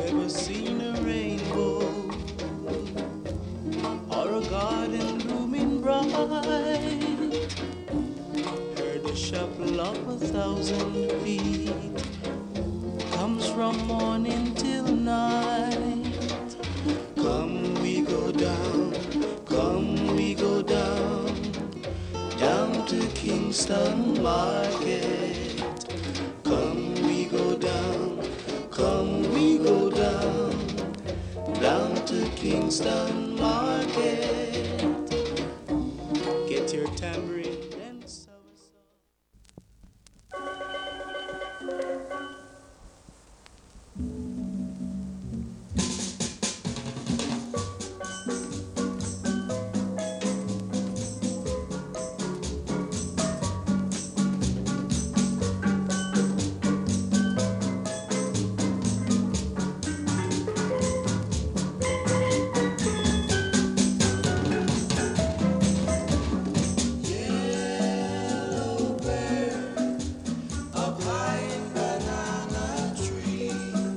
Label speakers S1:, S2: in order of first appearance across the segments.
S1: Ever seen a rainbow or a garden blooming bright? Heard the shuffle of 1,000 feet comes from morning till night. Come we go down, come we go down, down to Kingston Market. Come we go down, come we go down, down to Kingston Market. Get your tambourine and soursop. Yellow bird up high in banana tree.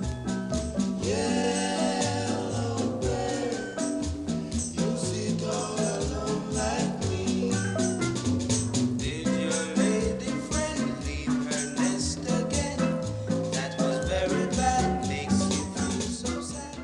S1: Yellow bird, you sit all alone like me. Did your lady friend leave her nest again? That was very bad, makes you feel so sad.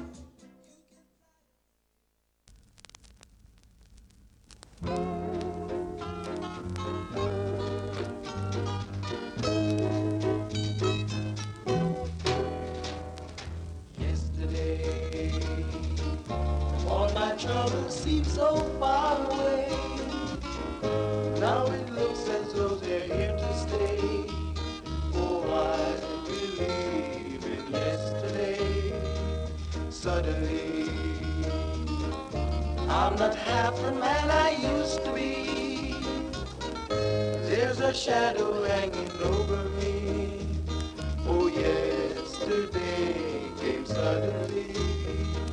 S1: Yesterday, all my troubles seem so far away. Now it looks as though they're here to stay. Oh, I believe in yesterday. Suddenly, I'm not half the man I used to be. There's a shadow hanging over me. Oh, yesterday came suddenly.